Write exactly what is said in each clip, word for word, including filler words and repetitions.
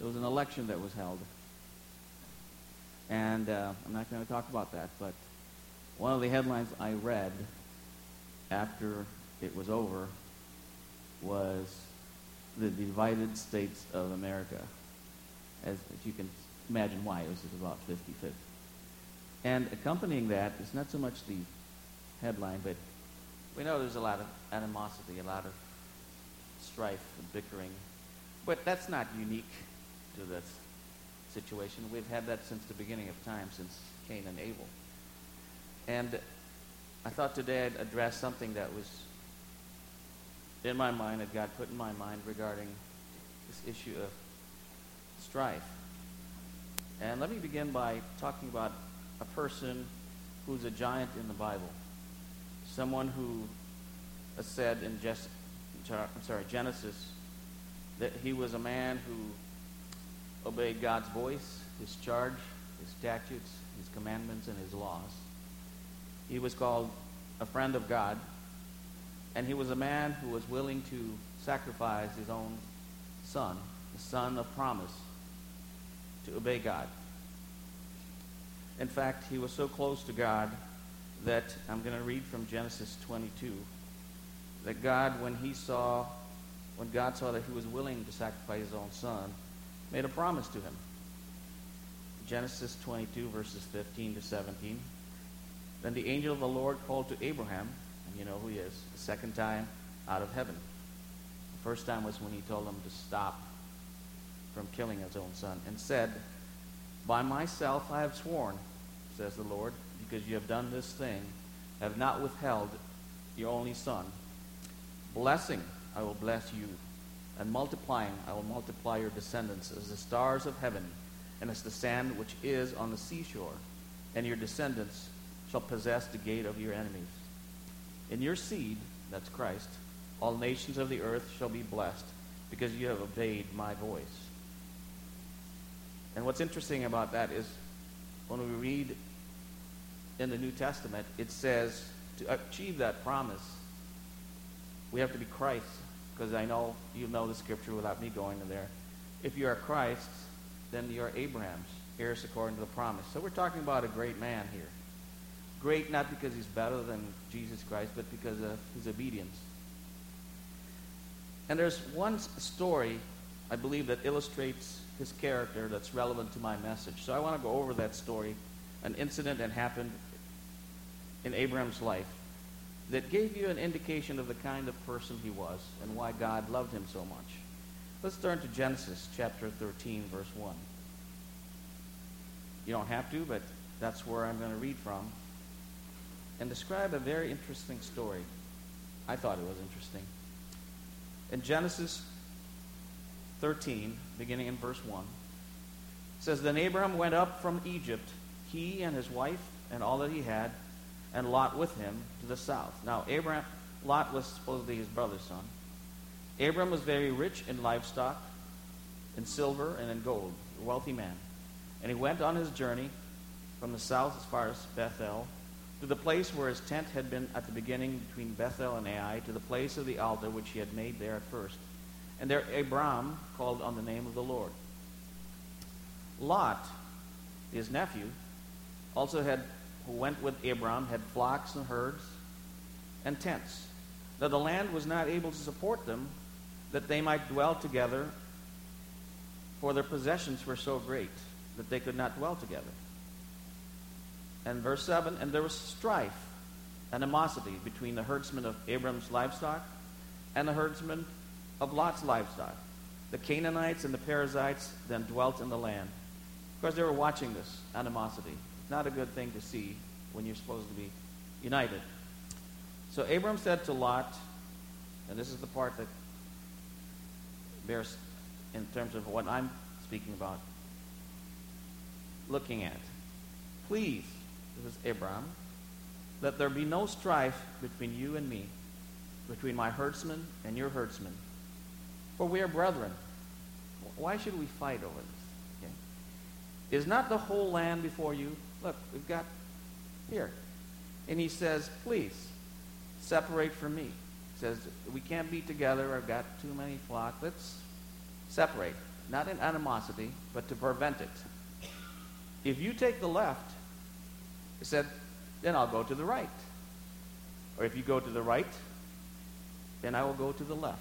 there was an election that was held. And uh, I'm not going to talk about that, but one of the headlines I read after it was over was the divided states of America. As, as you can imagine why, it was about fifty-fifty. And accompanying that is not so much the headline, but we know there's a lot of animosity, a lot of strife and bickering. But that's not unique to this situation. We've had that since the beginning of time, since Cain and Abel. And I thought today I'd address something that was in my mind, that God put in my mind regarding this issue of strife. And let me begin by talking about a person who's a giant in the Bible. Someone who has said in Jes- I'm sorry, Genesis that he was a man who obeyed God's voice, his charge, his statutes, his commandments, and his laws. He was called a friend of God, and he was a man who was willing to sacrifice his own son, the son of promise, to obey God. In fact, he was so close to God that I'm going to read from Genesis twenty-two, that God, when he saw, when God saw that he was willing to sacrifice his own son, made a promise to him. Genesis twenty-two, verses fifteen to seventeen. Then the angel of the Lord called to Abraham, and you know who he is, the second time out of heaven. The first time was when he told him to stop from killing his own son, and said, "By myself I have sworn, says the Lord, because you have done this thing, have not withheld your only son. Blessing, I will bless you, and multiplying, I will multiply your descendants as the stars of heaven, and as the sand which is on the seashore. And your descendants shall possess the gate of your enemies. In your seed," that's Christ, "all nations of the earth shall be blessed, because you have obeyed my voice." And what's interesting about that is, when we read in the New Testament, it says to achieve that promise, we have to be Christ, because I know you know the scripture without me going in there. If you are Christ, then you are Abraham's heirs according to the promise. So we're talking about a great man here. Great not because he's better than Jesus Christ, but because of his obedience. And there's one story, I believe, that illustrates his character that's relevant to my message. So I want to go over that story, an incident that happened in Abraham's life that gave you an indication of the kind of person he was and why God loved him so much. Let's turn to Genesis chapter thirteen, verse one. You don't have to, but that's where I'm going to read from and describe a very interesting story. I thought it was interesting. In Genesis thirteen, beginning in verse one, it says, "Then Abraham went up from Egypt, he and his wife and all that he had, and Lot with him to the south." Now, Abraham, Lot was supposedly his brother's son. Abraham was very rich in livestock, in silver, and in gold, a wealthy man. And he went on his journey from the south as far as Bethel, to the place where his tent had been at the beginning between Bethel and Ai, to the place of the altar which he had made there at first. And there Abram called on the name of the Lord. Lot, his nephew, also had, who went with Abram, had flocks and herds and tents. Now the land was not able to support them, that they might dwell together, for their possessions were so great that they could not dwell together. And verse seven, "And there was strife, animosity between the herdsmen of Abram's livestock and the herdsmen of Lot's livestock. The Canaanites and the Perizzites then dwelt in the land." Of course, they were watching this animosity. It's not a good thing to see when you're supposed to be united. So Abram said to Lot, and this is the part that bears in terms of what I'm speaking about, looking at. "Please," this is Abram, "let there be no strife between you and me, between my herdsmen and your herdsmen. For we are brethren. Why should we fight over this? Okay. Is not the whole land before you?" Look, we've got here. And he says, "Please, separate from me." He says, "We can't be together. I've got too many flocks. Let's separate. not in animosity, but to prevent it. If you take the left, he said, then I'll go to the right. Or if you go to the right, then I will go to the left.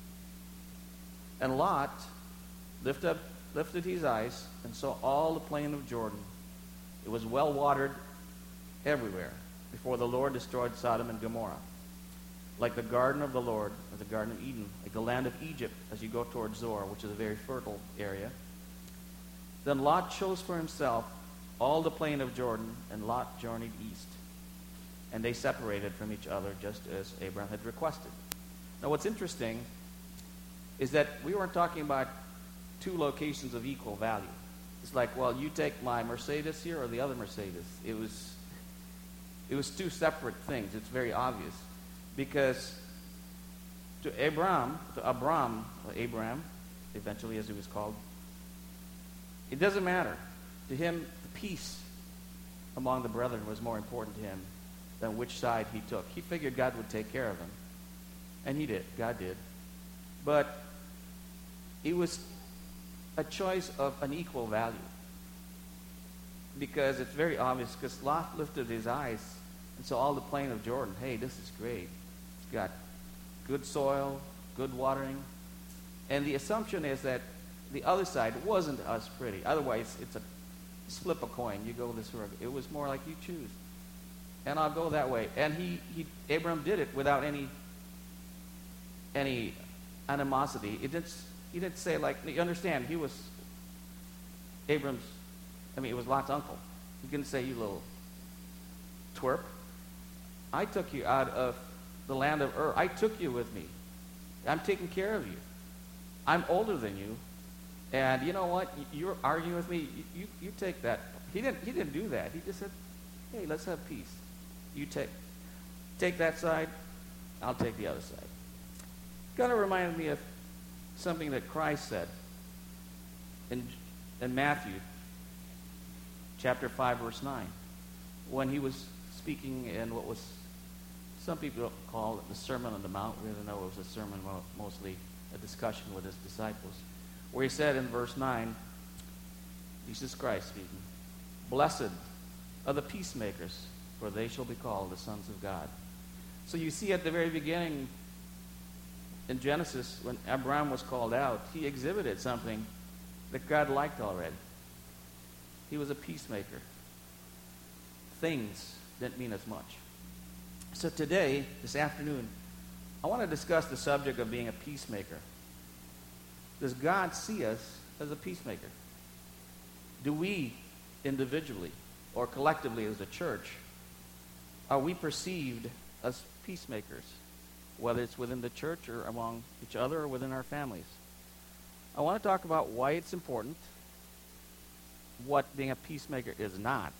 And Lot lifted, up, lifted his eyes and saw all the plain of Jordan. It was well watered everywhere before the Lord destroyed Sodom and Gomorrah. Like the garden of the Lord, or the garden of Eden, like the land of Egypt as you go towards Zoar, which is a very fertile area. Then Lot chose for himself all the plain of Jordan, and Lot journeyed east. And they separated from each other just as Abraham had requested. Now what's interesting is that we weren't talking about two locations of equal value. It's like, well, you take my Mercedes here or the other Mercedes. It was, it was two separate things. It's very obvious. Because to Abraham, to Abram, or Abraham, eventually as he was called, it doesn't matter. To him, the peace among the brethren was more important to him than which side he took. He figured God would take care of him. And he did. God did. But it was a choice of an equal value. Because it's very obvious, because Lot lifted his eyes and saw all the plain of Jordan. Hey, this is great. It's got good soil, good watering. And the assumption is that the other side wasn't as pretty. Otherwise, it's a flip a coin. You go this way. It was more like you choose. And I'll go that way. And he, he Abram did it without any any animosity. It didn't, he didn't say, like, you understand, he was Abram's, I mean, it was Lot's uncle. He didn't say, you little twerp. I took you out of the land of Ur. I took you with me. I'm taking care of you. I'm older than you. And you know what? You're arguing with me. You, you, you take that. He didn't, he didn't do that. He just said, hey, let's have peace. You take, take that side. I'll take the other side. Kind of reminded me of something that Christ said in, in Matthew chapter five, verse nine, when he was speaking in what was some people call the Sermon on the Mount. We didn't know it was a sermon, mostly a discussion with his disciples, where he said in verse nine, Jesus Christ speaking, blessed are the peacemakers, for they shall be called the sons of God. So you see at the very beginning in Genesis, when Abraham was called out, he exhibited something that God liked already. He was a peacemaker. Things didn't mean as much. So today, this afternoon, I want to discuss the subject of being a peacemaker. Does God see us as a peacemaker? Do we individually or collectively as a church, are we perceived as peacemakers, whether it's within the church or among each other or within our families? I want to talk about why it's important, what being a peacemaker is not,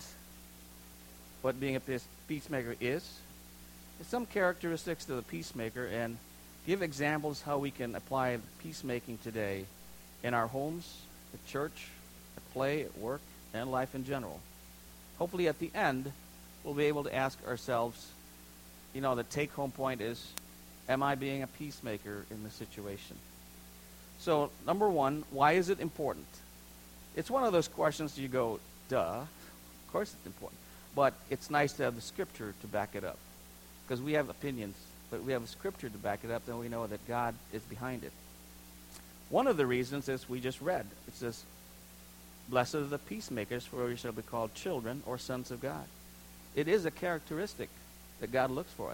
what being a peace- peacemaker is, some characteristics of the peacemaker, and give examples how we can apply peacemaking today in our homes, at church, at play, at work, and life in general. Hopefully at the end, we'll be able to ask ourselves, you know, the take-home point is, am I being a peacemaker in this situation? So, number one, why is it important? It's one of those questions you go, duh, of course it's important. But it's nice to have the scripture to back it up. Because we have opinions, but we have a scripture to back it up, then we know that God is behind it. One of the reasons is we just read. It says, blessed are the peacemakers, for we shall be called children or sons of God. It is a characteristic that God looks for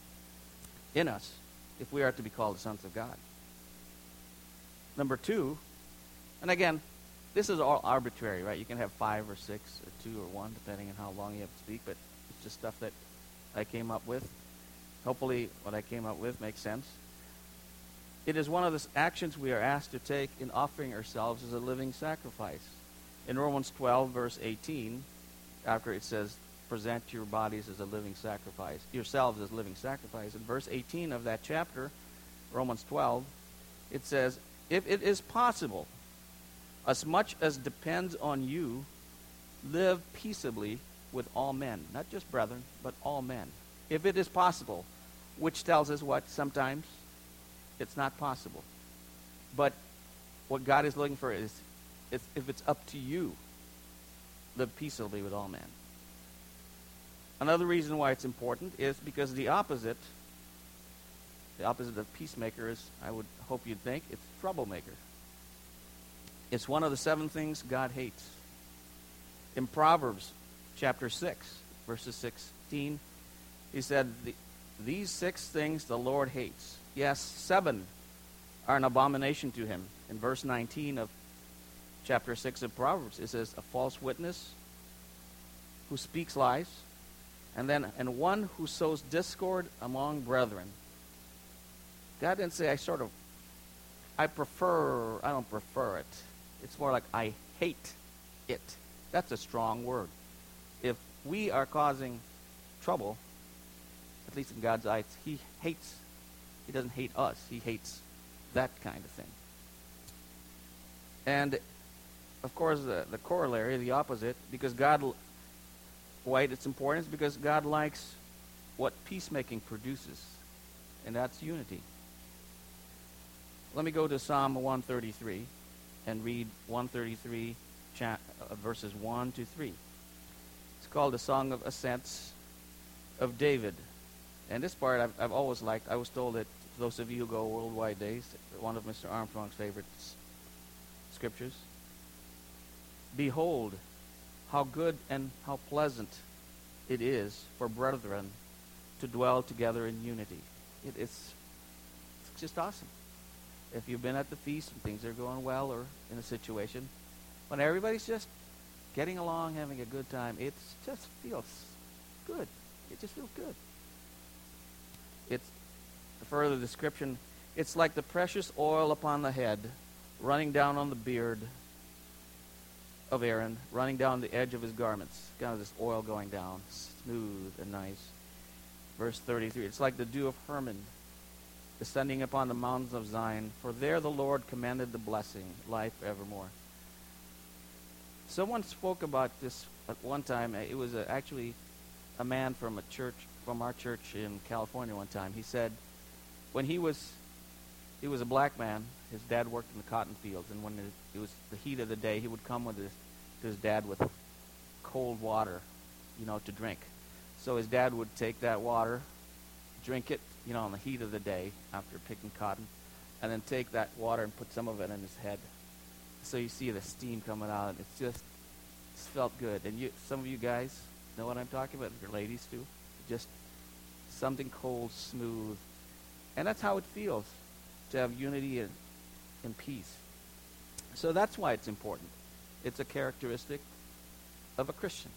in us if we are to be called the sons of God. Number two, and again, this is all arbitrary, right? You can have five or six or two or one, depending on how long you have to speak, but it's just stuff that I came up with. Hopefully what I came up with makes sense. It is one of the actions we are asked to take in offering ourselves as a living sacrifice. In Romans twelve, verse eighteen, after it says, present your bodies as a living sacrifice, yourselves as living sacrifice. In verse eighteen of that chapter, Romans twelve, it says, if it is possible, as much as depends on you, live peaceably with all men. Not just brethren, but all men. If it is possible, which tells us what? Sometimes it's not possible. But what God is looking for is, if, if it's up to you, the peace will be with all men. Another reason why it's important is because the opposite, the opposite of peacemaker is, I would hope you'd think, it's troublemaker. It's one of the seven things God hates. In Proverbs chapter six, verses sixteen, he said, the, these six things the Lord hates. Yes, seven are an abomination to him. In verse nineteen of chapter six of Proverbs, it says, a false witness who speaks lies, and then and one who sows discord among brethren. God didn't say I sort of, I prefer, I don't prefer it. It's more like I hate it. That's a strong word. If we are causing trouble, at least in God's eyes, he hates, he doesn't hate us. He hates that kind of thing. And, of course, the, the corollary, the opposite, because God, why it's important is because God likes what peacemaking produces, and that's unity. Let me go to Psalm one thirty-three and read one thirty-three cha- uh, verses one to three. It's called the Song of Ascents of David. And this part I've, I've always liked. I was told that those of you who go Worldwide Days, one of Mister Armstrong's favorite s- scriptures. Behold, how good and how pleasant it is for brethren to dwell together in unity. It, it's, it's just awesome. If you've been at the feast and things are going well, or in a situation when everybody's just getting along, having a good time, it just feels good. It just feels good. It's a further description. It's like the precious oil upon the head, running down on the beard of Aaron, running down the edge of his garments. Kind of this oil going down, smooth and nice. Verse thirty-three, it's like the dew of Hermon, descending upon the mountains of Zion. For there the Lord commanded the blessing, life evermore. Someone spoke about this at one time. It was a, actually a man from a church, from our church in California one time. He said when he was, he was a black man, his dad worked in the cotton fields, and when it, it was the heat of the day, he would come with his, to his dad with cold water, you know, to drink. So his dad would take that water, drink it, you know, in the heat of the day after picking cotton, and then take that water and put some of it in his head. So you see the steam coming out, and it's just, it's felt good. And you, some of you guys know what I'm talking about, your ladies too. Just something cold, smooth. And that's how it feels to have unity and, and peace. So that's why it's important. It's a characteristic of a Christian.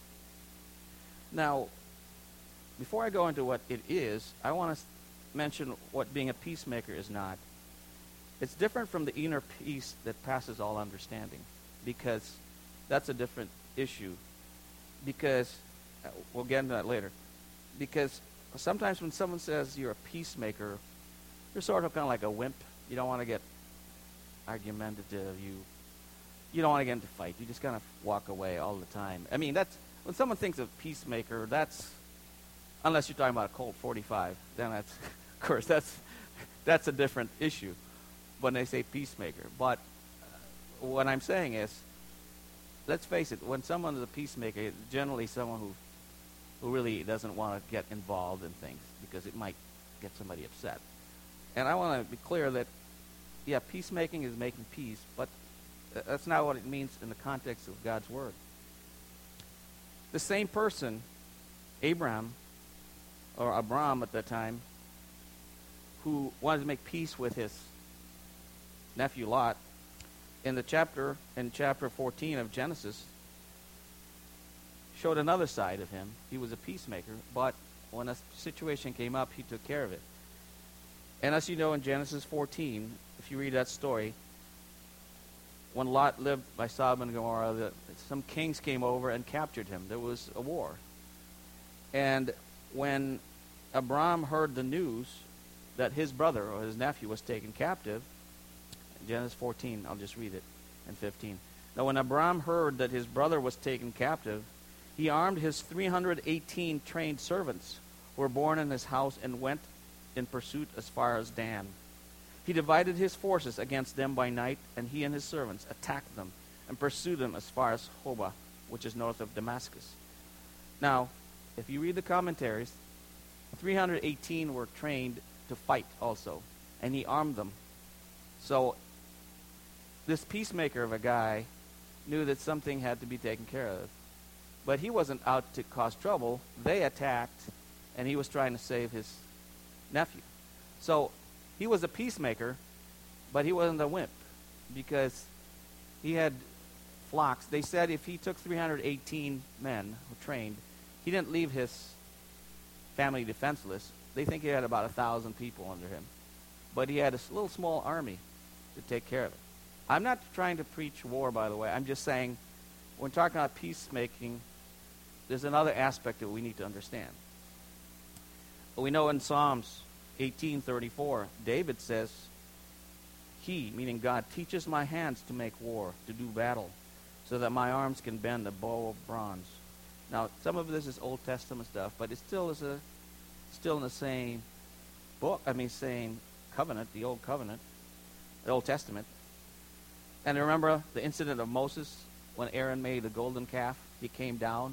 Now, before I go into what it is, I want to mention what being a peacemaker is not. It's different from the inner peace that passes all understanding, because that's a different issue. Because, uh, we'll get into that later. Because sometimes when someone says you're a peacemaker, you're sort of kind of like a wimp. You don't want to get argumentative. You you don't want to get into a fight. You just kind of walk away all the time. I mean, that's when someone thinks of peacemaker, that's, unless you're talking about a Colt forty-five, then that's, of course, that's that's a different issue when they say peacemaker. But uh, what I'm saying is, let's face it, when someone is a peacemaker, it's generally someone who who really doesn't want to get involved in things because it might get somebody upset. And I want to be clear that, yeah, peacemaking is making peace, but th- that's not what it means in the context of God's Word. The same person, Abraham, or Abram at that time, who wanted to make peace with his nephew Lot, in the chapter, in chapter fourteen of Genesis, showed another side of him. He was a peacemaker, but when a situation came up, he took care of it. And as you know, in Genesis fourteen, if you read that story, when Lot lived by Sodom and Gomorrah, the, some kings came over and captured him. There was a war. And when Abram heard the news that his brother or his nephew was taken captive, Genesis fourteen, I'll just read it, and fifteen. Now when Abram heard that his brother was taken captive, he armed his three hundred eighteen trained servants who were born in his house and went in pursuit as far as Dan. He divided his forces against them by night, and he and his servants attacked them and pursued them as far as Hobah, which is north of Damascus. Now, if you read the commentaries, three hundred eighteen were trained to fight also, and he armed them. So this peacemaker of a guy knew that something had to be taken care of. But he wasn't out to cause trouble. They attacked, and he was trying to save his nephew. So he was a peacemaker, but he wasn't a wimp, because he had flocks. They said if he took three hundred eighteen men who trained, he didn't leave his family defenseless. They think he had about a thousand people under him. But he had a little small army to take care of it. I'm not trying to preach war, by the way. I'm just saying, when talking about peacemaking, there's another aspect that we need to understand. We know in Psalms eighteen thirty-four, David says, He, meaning God, teaches my hands to make war, to do battle, so that my arms can bend a bow of bronze. Now, some of this is Old Testament stuff, but it still is a, still in the same book, I mean, same covenant, the Old Covenant, the Old Testament. And remember the incident of Moses when Aaron made the golden calf? He came down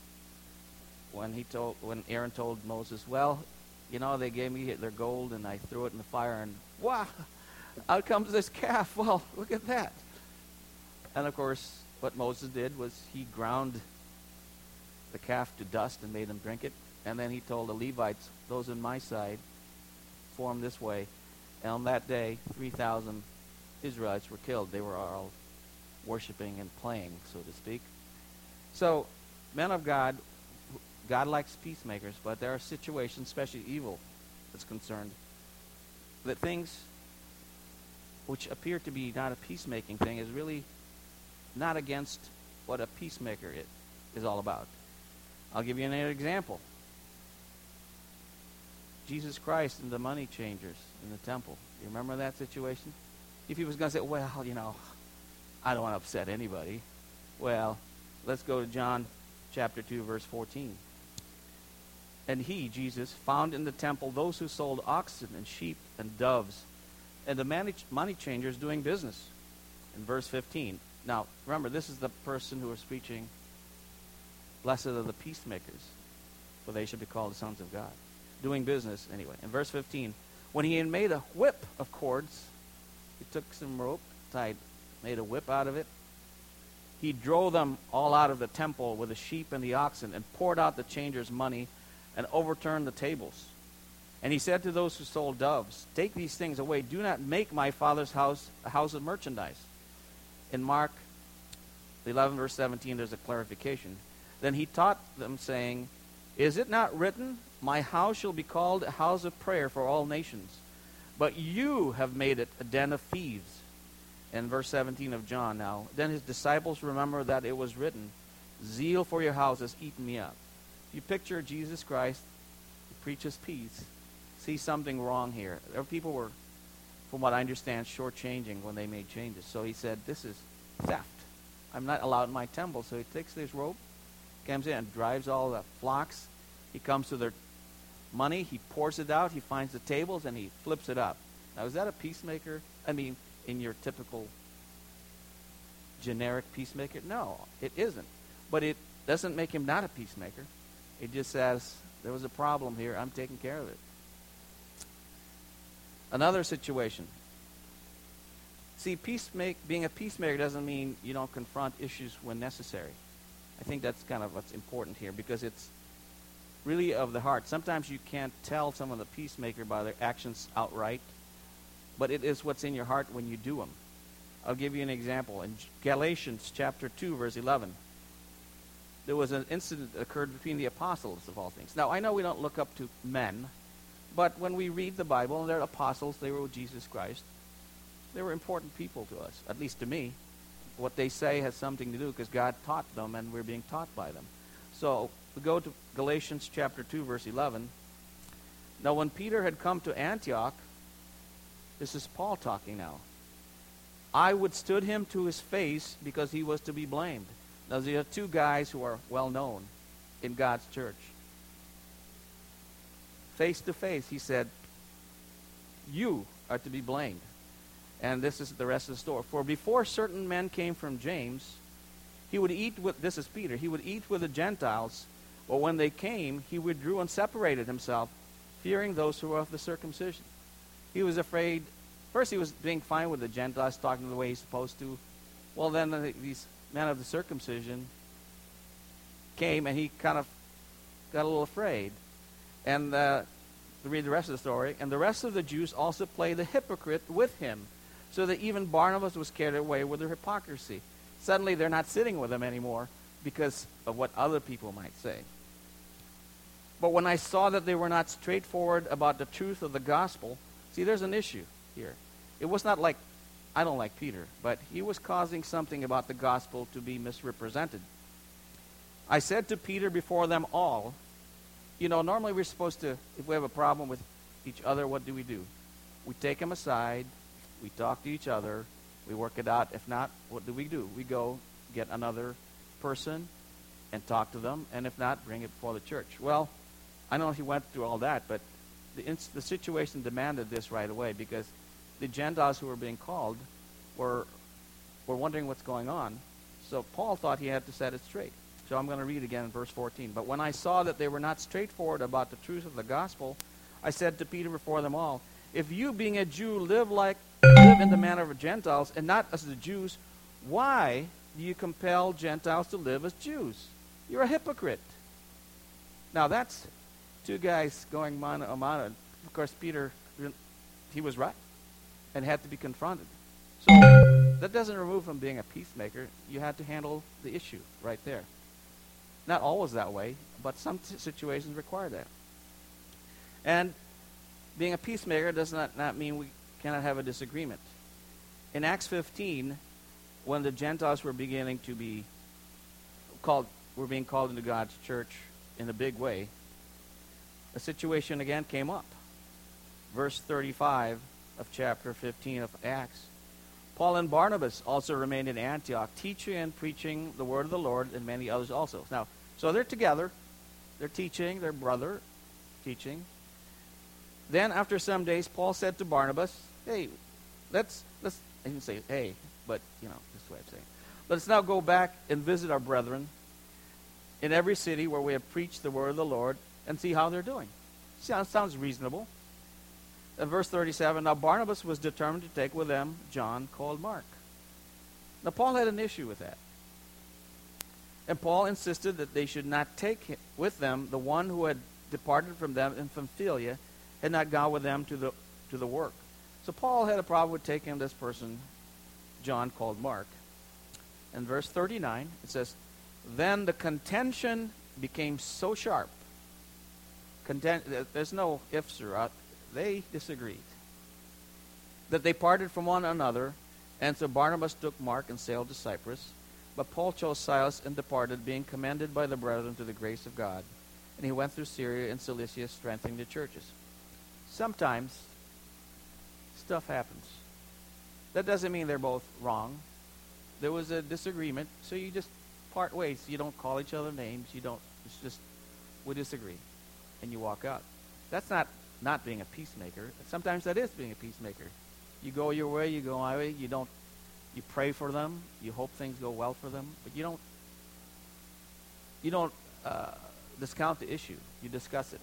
when he told when Aaron told Moses, well, you know, they gave me their gold and I threw it in the fire, and wow, out comes this calf. Well, look at that. And of course, what Moses did was he ground the calf to dust and made them drink it. And then he told the Levites, those on my side, form this way. And on that day, three thousand Israelites were killed. They were all worshiping and playing, so to speak. So, men of God, God likes peacemakers, but there are situations, especially evil, that's concerned, that things which appear to be not a peacemaking thing is really not against what a peacemaker is, is all about. I'll give you another example. Jesus Christ and the money changers in the temple. You remember that situation? If he was going to say, well, you know, I don't want to upset anybody. Well, let's go to John chapter two, verse fourteen. And he, Jesus, found in the temple those who sold oxen and sheep and doves, and the money, money changers doing business. In verse fifteen. Now, remember, this is the person who was preaching, blessed are the peacemakers, for they shall be called the sons of God. Doing business, anyway. In verse fifteen, when he had made a whip of cords, he took some rope, tied, made a whip out of it. He drove them all out of the temple with the sheep and the oxen, and poured out the changers' money, and overturned the tables. And he said to those who sold doves, take these things away. Do not make my Father's house a house of merchandise. In Mark eleven, verse seventeen, there's a clarification. Then he taught them, saying, is it not written, my house shall be called a house of prayer for all nations, but you have made it a den of thieves. In verse seventeen of John now, then his disciples remember that it was written, zeal for your house has eaten me up. If you picture Jesus Christ, who preaches peace, see something wrong here. There were people were, from what I understand, shortchanging when they made changes. So he said, this is theft. I'm not allowed in my temple. So he takes this rope, comes in and drives all the flocks. He comes to their money, he pours it out, he finds the tables, and he flips it up. Now, is that a peacemaker? I mean, in your typical generic peacemaker? No, it isn't. But it doesn't make him not a peacemaker. It just says, there was a problem here, I'm taking care of it. Another situation. See, peacemake, being a peacemaker doesn't mean you don't confront issues when necessary. I think that's kind of what's important here, because it's really of the heart. Sometimes you can't tell someone a peacemaker by their actions outright, but it is what's in your heart when you do them. I'll give you an example. In Galatians chapter two, verse eleven, there was an incident that occurred between the apostles of all things. Now, I know we don't look up to men, but when we read the Bible, and they're apostles, they were with Jesus Christ, they were important people to us, at least to me. What they say has something to do because God taught them and we're being taught by them. So we go to Galatians chapter two, verse eleven. Now when Peter had come to Antioch, this is Paul talking now, I withstood him to his face because he was to be blamed. Now there are two guys who are well known in God's church. Face to face, he said, you are to be blamed. And this is the rest of the story. For before certain men came from James, he would eat with, this is Peter, he would eat with the Gentiles, but when they came, he withdrew and separated himself, fearing those who were of the circumcision. He was afraid. First, he was being fine with the Gentiles, talking the way he's supposed to. Well, then the, these men of the circumcision came, and he kind of got a little afraid. And uh, to read the rest of the story, and the rest of the Jews also played the hypocrite with him, so that even Barnabas was carried away with their hypocrisy. Suddenly, they're not sitting with him anymore because of what other people might say. But when I saw that they were not straightforward about the truth of the gospel, see, there's an issue here. It was not like, I don't like Peter, but he was causing something about the gospel to be misrepresented. I said to Peter before them all, you know, normally we're supposed to, if we have a problem with each other, what do we do? We take them aside, we talk to each other, we work it out. If not, what do we do? We go get another person and talk to them, and if not, bring it before the church. Well, I don't know if he went through all that, but the, ins- the situation demanded this right away, because the Gentiles who were being called were were wondering what's going on. So Paul thought he had to set it straight. So I'm going to read again in verse fourteen. But when I saw that they were not straightforward about the truth of the gospel, I said to Peter before them all, if you, being a Jew, live like live in the manner of Gentiles and not as the Jews, why do you compel Gentiles to live as Jews? You're a hypocrite. Now that's two guys going mano a mano. Of course, Peter, he was right and had to be confronted. So that doesn't remove him being a peacemaker. You had to handle the issue right there. Not always that way, but some t- situations require that. And being a peacemaker does not, not mean we cannot have a disagreement. In Acts fifteen, when the Gentiles were beginning to be called, were being called into God's church in a big way, a situation again came up. Verse thirty-five of chapter fifteen of Acts. Paul and Barnabas also remained in Antioch, teaching and preaching the word of the Lord, and many others also. Now, so they're together. They're teaching, their brother teaching. Then, after some days, Paul said to Barnabas, hey, let's, let's, I didn't say hey, but, you know, this is the way I'm saying. Let's now go back and visit our brethren in every city where we have preached the word of the Lord and see how they're doing. Sounds, sounds reasonable. In verse thirty-seven, now Barnabas was determined to take with them John, called Mark. Now Paul had an issue with that. And Paul insisted that they should not take with them the one who had departed from them in Pamphylia, had not gone with them to the to the work. So Paul had a problem with taking this person, John, called Mark. In verse thirty-nine, it says, then the contention became so sharp. Content, there's no ifs or out. They disagreed. That they parted from one another, and so Barnabas took Mark and sailed to Cyprus. But Paul chose Silas and departed, being commended by the brethren to the grace of God. And he went through Syria and Cilicia, strengthening the churches. Sometimes stuff happens. That doesn't mean they're both wrong. There was a disagreement, so you just part ways. You don't call each other names. You don't. It's just, we disagree. And you walk out. That's not not being a peacemaker. Sometimes that is being a peacemaker. You go your way, you go my way. You don't. You pray for them. You hope things go well for them, but you don't. You don't uh, discount the issue. You discuss it.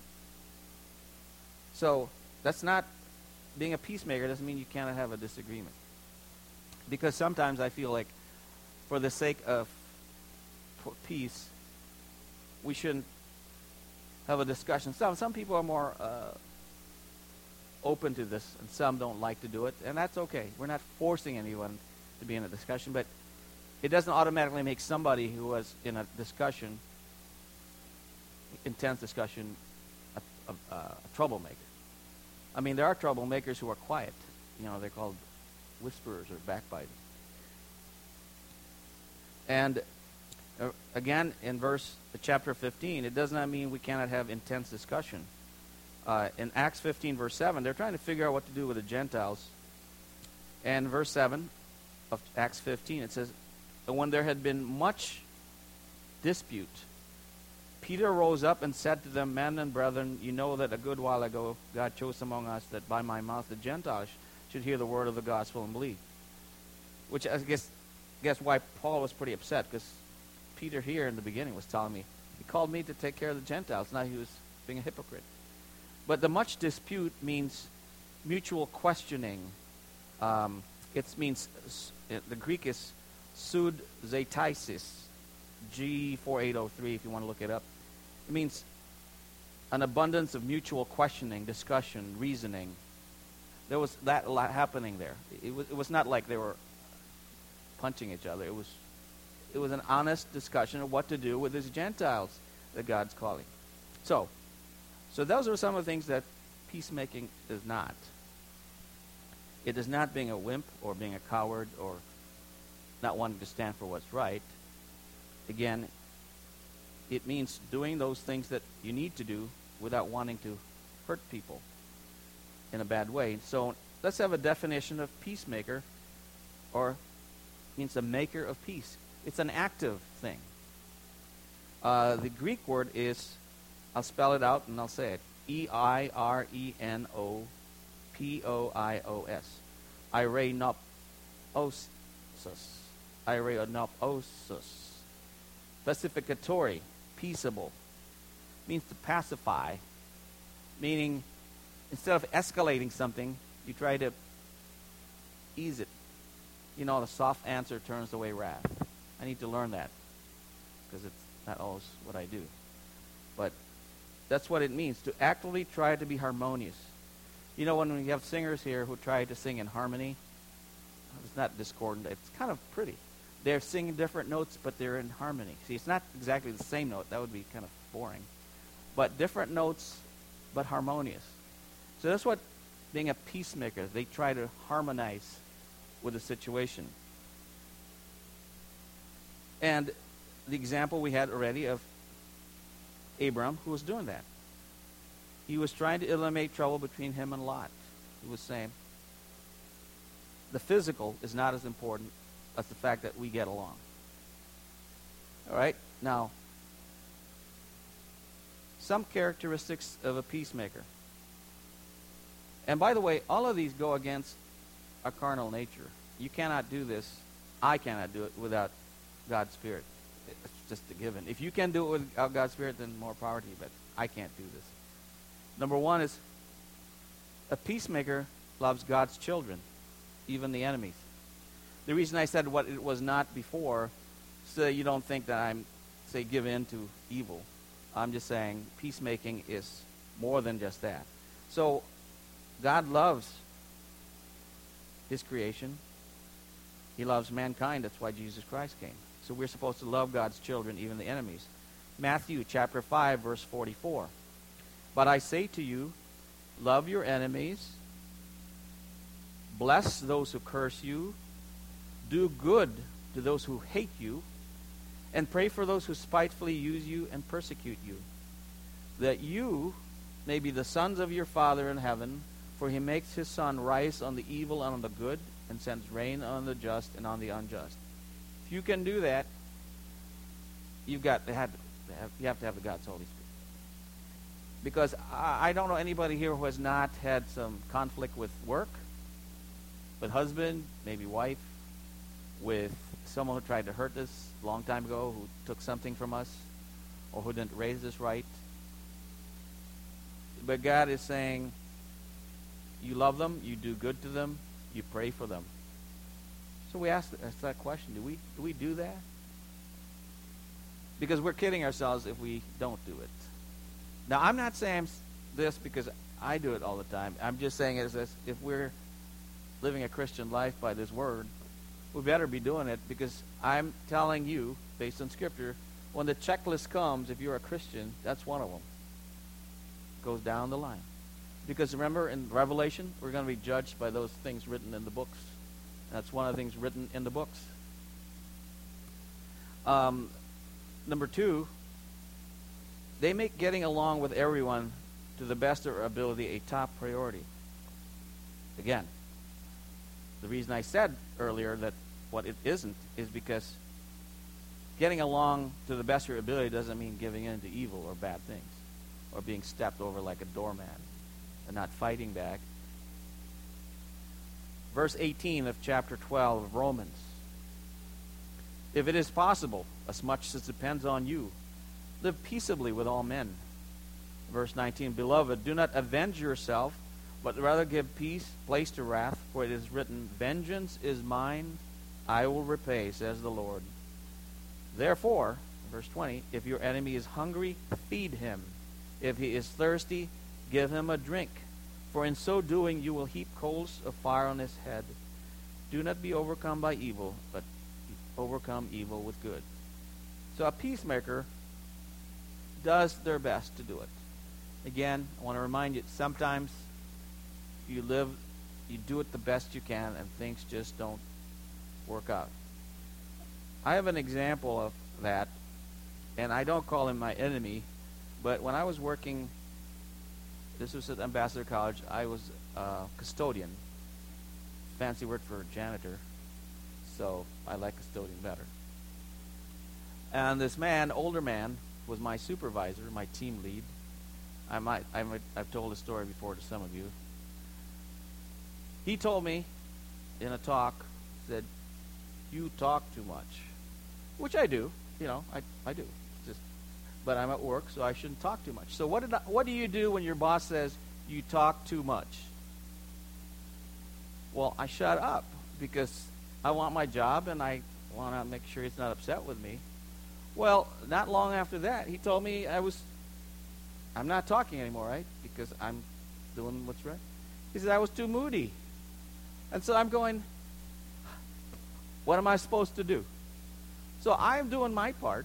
So that's not being a peacemaker. Doesn't mean you cannot have a disagreement. Because sometimes I feel like, for the sake of peace, we shouldn't have a discussion. Some some people are more uh, open to this, and some don't like to do it, and that's okay. We're not forcing anyone to be in a discussion, but it doesn't automatically make somebody who was in a discussion, intense discussion, a, a, a troublemaker. I mean, there are troublemakers who are quiet. You know, they're called whisperers or backbiters. And uh, again, in verse uh, chapter fifteen, it does not mean we cannot have intense discussion. Uh, in Acts fifteen, verse seven, they're trying to figure out what to do with the Gentiles. And verse seven of Acts fifteen, it says, and when there had been much dispute, Peter rose up and said to them, men and brethren, you know that a good while ago God chose among us that by my mouth the Gentiles should hear the word of the gospel and believe. Which I guess, guess why Paul was pretty upset, because Peter here in the beginning was telling me, he called me to take care of the Gentiles. Now he was being a hypocrite. But the much dispute means mutual questioning. Um, it means, it, the Greek is sud zetaisis, G forty-eight oh three if you want to look it up. It means an abundance of mutual questioning, discussion, reasoning. There was that a lot happening there. It was, it was not like they were punching each other. It was, it was an honest discussion of what to do with these Gentiles that God's calling. So, so those are some of the things that peacemaking is not. It is not being a wimp or being a coward or not wanting to stand for what's right. Again, it means doing those things that you need to do without wanting to hurt people in a bad way. So let's have a definition of peacemaker, or means the maker of peace. It's an active thing. Uh, the Greek word is, I'll spell it out and I'll say it, E I R E N O P O I O S. Irenaposis. Irenaposis. Pacificatory, peaceable. Means to pacify. Meaning, instead of escalating something, you try to ease it. You know, the soft answer turns away wrath. I need to learn that, because it's not always what I do. But that's what it means, to actively try to be harmonious. You know, when we have singers here who try to sing in harmony, it's not discordant, it's kind of pretty. They're singing different notes, but they're in harmony. See, it's not exactly the same note. That would be kind of boring. But different notes, but harmonious. So that's what being a peacemaker, they try to harmonize with the situation. And the example we had already of Abram, who was doing that. He was trying to eliminate trouble between him and Lot. He was saying, the physical is not as important as the fact that we get along. All right? Now, some characteristics of a peacemaker. And by the way, all of these go against our carnal nature. You cannot do this. I cannot do it without God's Spirit. It's just a given. If you can do it without God's Spirit, then more power to you, but I can't do this. Number one is, a peacemaker loves God's children, even the enemies. The reason I said what it was not before, so that you don't think that I'm, say, give in to evil. I'm just saying peacemaking is more than just that. So, God loves His creation. He loves mankind. That's why Jesus Christ came. So we're supposed to love God's children, even the enemies. Matthew chapter five, verse forty-four. But I say to you, love your enemies, bless those who curse you, do good to those who hate you, and pray for those who spitefully use you and persecute you, that you may be the sons of your Father in heaven, for He makes His sun rise on the evil and on the good, and sends rain on the just and on the unjust. If you can do that, you've got to have, you have to have the God's Holy Spirit. Because I, I don't know anybody here who has not had some conflict with work, with husband, maybe wife, with someone who tried to hurt us a long time ago, who took something from us, or who didn't raise us right. But God is saying, you love them, you do good to them, you pray for them. So we ask, ask that question, do we, do we do that? Because we're kidding ourselves if we don't do it. Now, I'm not saying this because I do it all the time. I'm just saying it as if we're living a Christian life by this word, we better be doing it, because I'm telling you, based on Scripture, when the checklist comes, if you're a Christian, that's one of them. It goes down the line. Because remember, in Revelation, we're going to be judged by those things written in the books. That's one of the things written in the books. Um, number two, they make getting along with everyone to the best of their ability a top priority. Again, the reason I said earlier that what it isn't is because getting along to the best of your ability doesn't mean giving in to evil or bad things, or being stepped over like a doormat and not fighting back. Verse eighteen of chapter twelve of Romans. If it is possible, as much as depends on you, live peaceably with all men. Verse nineteen, beloved, do not avenge yourself, but rather give peace, place to wrath, for it is written, vengeance is mine, I will repay, says the Lord. Therefore, verse twenty, if your enemy is hungry, feed him. If he is thirsty, give him a drink. For in so doing you will heap coals of fire on his head. Do not be overcome by evil, but overcome evil with good. So a peacemaker does their best to do it. Again, I want to remind you, sometimes you live, you do it the best you can, and things just don't work out. I have an example of that, and I don't call him my enemy, but when I was working, this was at Ambassador College, I was a custodian. Fancy word for janitor, so I like custodian better. And this man, older man, was my supervisor, my team lead. I might, I might, I've told this story before to some of you. He told me in a talk, said, you talk too much. Which I do, you know, I, I do. Just, but I'm at work, so I shouldn't talk too much. So what did I, what do you do when your boss says you talk too much? Well, I shut up because I want my job and I want to make sure he's not upset with me. Well, not long after that, he told me I was, I'm not talking anymore, right? Because I'm doing what's right. He said I was too moody. And so I'm going, what am I supposed to do? So I'm doing my part.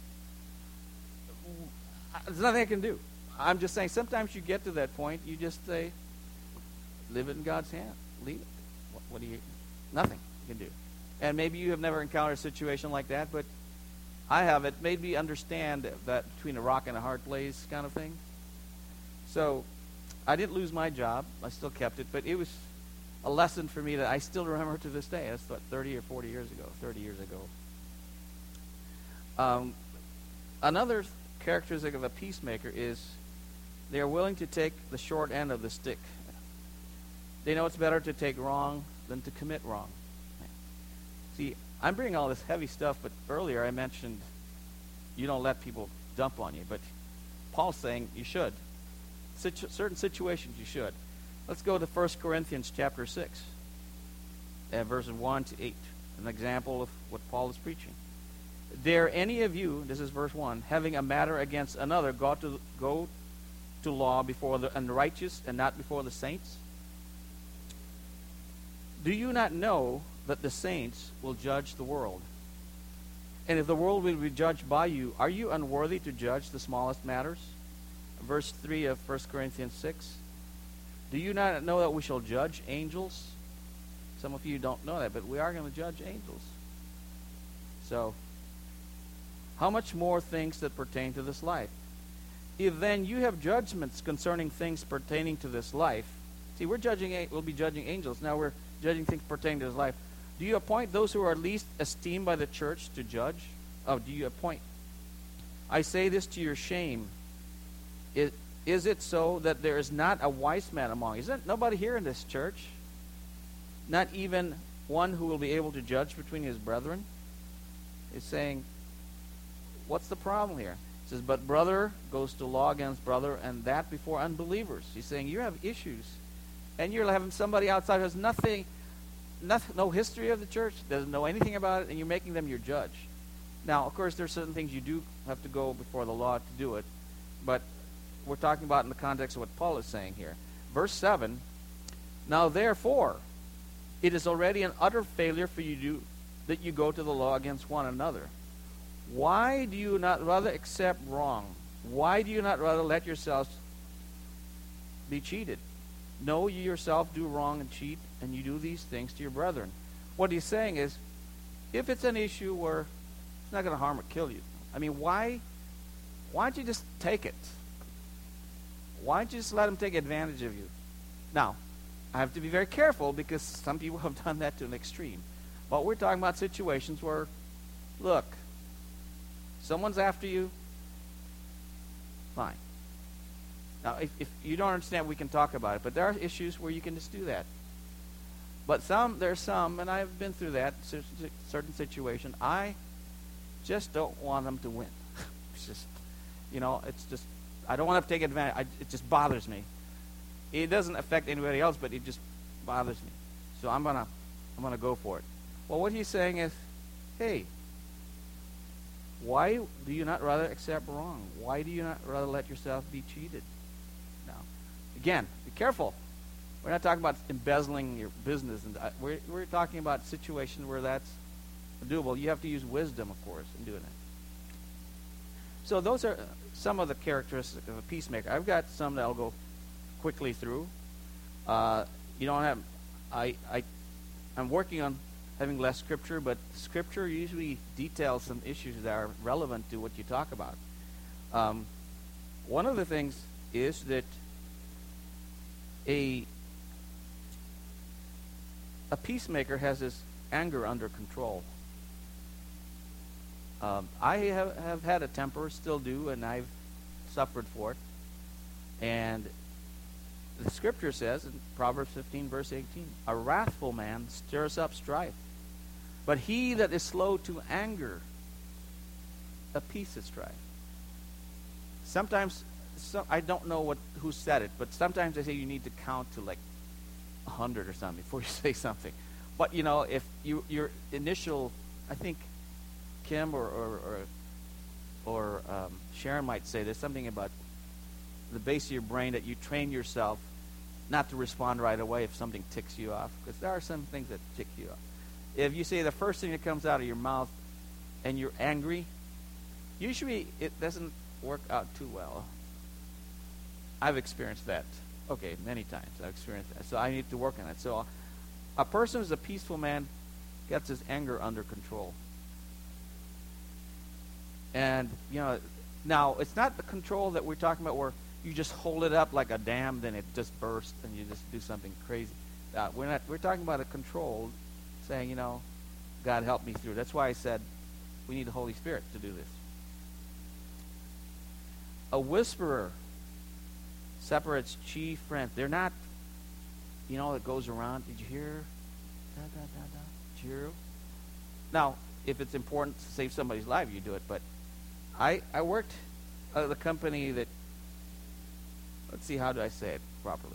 There's nothing I can do. I'm just saying sometimes you get to that point, you just say, live it in God's hand. Leave it. What, what do you, nothing you can do. And maybe you have never encountered a situation like that, but I have. It made me understand that between a rock and a hard place kind of thing. So I didn't lose my job. I still kept it, but it was a lesson for me that I still remember to this day. That's what, thirty or forty years ago, thirty years ago. Um, another characteristic of a peacemaker is they are willing to take the short end of the stick. They know it's better to take wrong than to commit wrong. See, I'm bringing all this heavy stuff, but earlier I mentioned you don't let people dump on you, but Paul's saying you should. Situ- certain situations you should. Let's go to First Corinthians chapter six, uh, verses one to eight, an example of what Paul is preaching. Dare any of you, this is verse one, having a matter against another, go to, go to law before the unrighteous and not before the saints? Do you not know that the saints will judge the world? And if the world will be judged by you, are you unworthy to judge the smallest matters? Verse three of First Corinthians six. Do you not know that we shall judge angels? Some of you don't know that, but we are going to judge angels. So, how much more things that pertain to this life? If then you have judgments concerning things pertaining to this life, see, we're judging, we'll be judging angels. Now we're judging things pertaining to this life. Do you appoint those who are least esteemed by the church to judge? Oh, do you appoint? I say this to your shame. Is, is it so that there is not a wise man among you? Is there nobody here in this church? Not even one who will be able to judge between his brethren? Is saying, what's the problem here? He says, but brother goes to law against brother, and that before unbelievers. He's saying, you have issues. And you're having somebody outside who has nothing, nothing, no history of the church, doesn't know anything about it, and you're making them your judge. Now, of course, there are certain things you do have to go before the law to do it, but we're talking about in the context of what Paul is saying here. Verse seven, now therefore, it is already an utter failure for you to, that you go to the law against one another. Why do you not rather accept wrong? Why do you not rather let yourselves be cheated? No, you yourself do wrong and cheat, and you do these things to your brethren. What he's saying is, if it's an issue where it's not going to harm or kill you, I mean, why, why don't you just take it? Why don't you just let them take advantage of you? Now, I have to be very careful because some people have done that to an extreme. But we're talking about situations where, look, someone's after you, fine. Now, if, if you don't understand, we can talk about it. But there are issues where you can just do that. But some, there's some, and I've been through that cer- certain situation. I just don't want them to win. It's just, you know, it's just, I don't want to take advantage. I, it just bothers me. It doesn't affect anybody else, but it just bothers me. So I'm gonna, I'm gonna go for it. Well, what he's saying is, hey, why do you not rather accept wrong? Why do you not rather let yourself be cheated? Now, again, be careful. We're not talking about embezzling your business. And uh, we're, we're talking about situations where that's doable. You have to use wisdom, of course, in doing it. So those are some of the characteristics of a peacemaker. I've got some that I'll go quickly through. Uh, you don't have. I I I'm working on having less scripture, but scripture usually details some issues that are relevant to what you talk about. Um, one of the things is that a a peacemaker has his anger under control. Um, I have, have had a temper, still do, and I've suffered for it. And the scripture says in Proverbs fifteen, verse eighteen, a wrathful man stirs up strife, but he that is slow to anger appeases strife. Sometimes, so, I don't know what who said it, but sometimes they say you need to count to like a hundred or something before you say something. But you know, if you your initial, I think Kim or or or, or um, Sharon might say there's something about the base of your brain that you train yourself not to respond right away if something ticks you off, because there are some things that tick you off. If you say the first thing that comes out of your mouth and you're angry, usually it doesn't work out too well. I've experienced that. Okay, many times I've experienced that. So I need to work on it. So a person who's a peaceful man gets his anger under control. And, you know, now it's not the control that we're talking about where you just hold it up like a dam, then it just bursts and you just do something crazy. Uh, we're not. We're talking about a control, saying, you know, God help me through. That's why I said we need the Holy Spirit to do this. A whisperer separates chief friends. They're not, you know, it goes around. Did you hear? Da, da, da, da. Did you hear? Now, if it's important to save somebody's life, you do it. But I, I worked at a company that, let's see, how do I say it properly?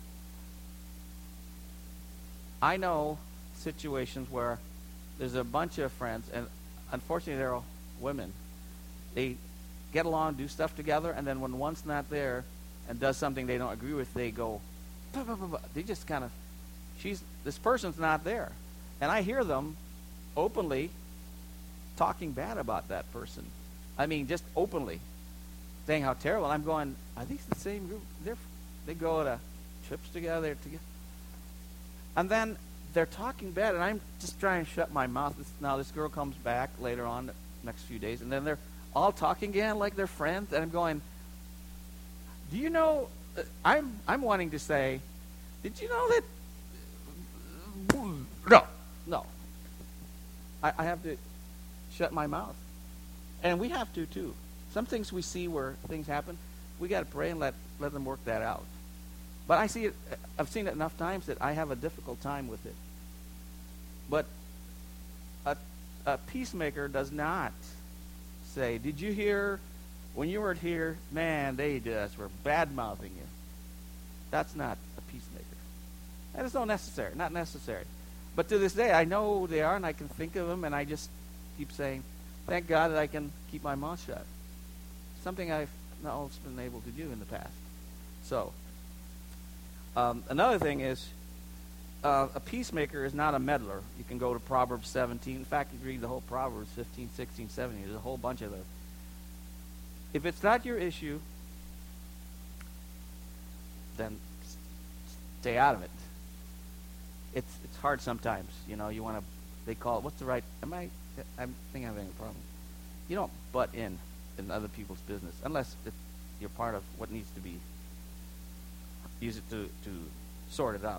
I know situations where there's a bunch of friends, and unfortunately they're all women. They get along, do stuff together, and then when one's not there and does something they don't agree with, they go, bah, bah, bah, bah. They just kind of, she's, this person's not there. And I hear them openly talking bad about that person. I mean, just openly saying how terrible. And I'm going, are these the same group? They're, they go to trips together, together. And then they're talking bad, and I'm just trying to shut my mouth. This, now this girl comes back later on, the next few days, and then they're all talking again like they're friends. And I'm going, do you know, uh, I'm I'm wanting to say, did you know that? No, no. I, I have to shut my mouth. And we have to, too. Some things we see where things happen, we got to pray and let, let them work that out. But I see it, I've seen it enough times that I have a difficult time with it. But a, a peacemaker does not say, did you hear, when you weren't here, man, they just were bad-mouthing you. That's not a peacemaker. That is not necessary, not necessary. But to this day, I know they are, and I can think of them, and I just keep saying, thank God that I can keep my mouth shut. Something I've not always been able to do in the past. So, um, another thing is, uh, a peacemaker is not a meddler. You can go to Proverbs seventeen. In fact, you read the whole Proverbs fifteen, sixteen, seventeen. There's a whole bunch of those. If it's not your issue, then stay out of it. It's it's hard sometimes. You know, you want to, they call it, what's the right, am I, I think I'm having a problem. You don't butt in in other people's business unless it, you're part of what needs to be, use it to, to sort it out.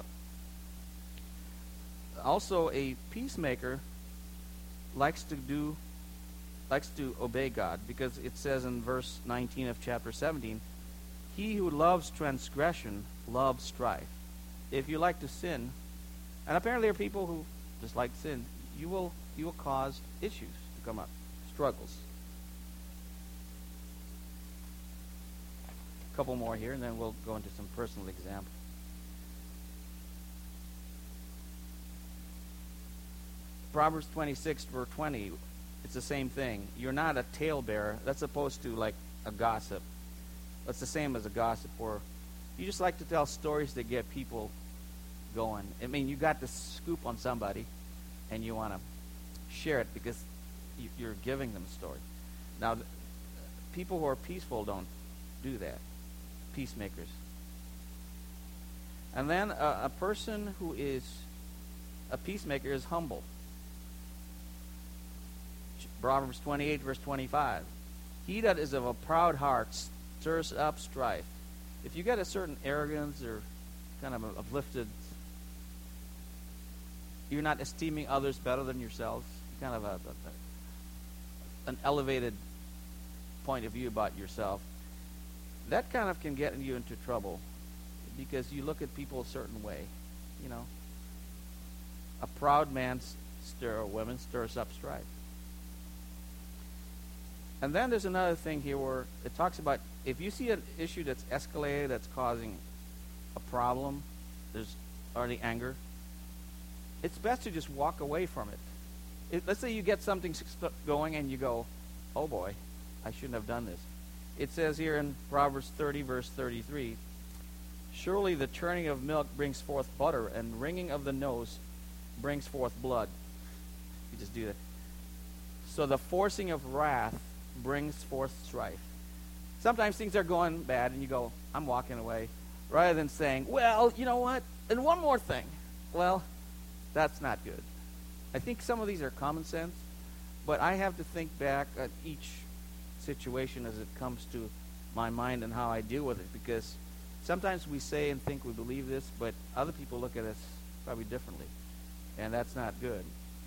Also, a peacemaker likes to do, likes to obey God, because it says in verse nineteen of chapter seventeen, he who loves transgression loves strife. If you like to sin, And apparently there are people who, just like sin, you will you will cause issues to come up, struggles. A couple more here, and then we'll go into some personal examples. Proverbs twenty-six, verse twenty, it's the same thing. You're not a talebearer. That's opposed to like a gossip. That's the same as a gossip, where you just like to tell stories that get people going. I mean, you got the scoop on somebody, and you want to share it because you, you're giving them a story. Now, th- people who are peaceful don't do that. Peacemakers. And then uh, a person who is a peacemaker is humble. Proverbs twenty-eight, verse twenty-five. He that is of a proud heart stirs up strife. If you get a certain arrogance or kind of a uplifted, you're not esteeming others better than yourselves, kind of a, a, a, an elevated point of view about yourself, that kind of can get you into trouble because you look at people a certain way. You know, a proud man stir, a woman stirs up strife. And then there's another thing here where it talks about if you see an issue that's escalated, that's causing a problem, there's already anger, it's best to just walk away from it. it let's say you get something going and you go, oh boy, I shouldn't have done this. It says here in Proverbs thirty, verse thirty-three, surely the churning of milk brings forth butter, and wringing of the nose brings forth blood. You just do that. So the forcing of wrath brings forth strife. Sometimes things are going bad and you go, I'm walking away, rather than saying, well, you know what, and one more thing. Well, that's not good. I think some of these are common sense, but I have to think back at each situation as it comes to my mind and how I deal with it, because sometimes we say and think we believe this, but other people look at us probably differently, and that's not good.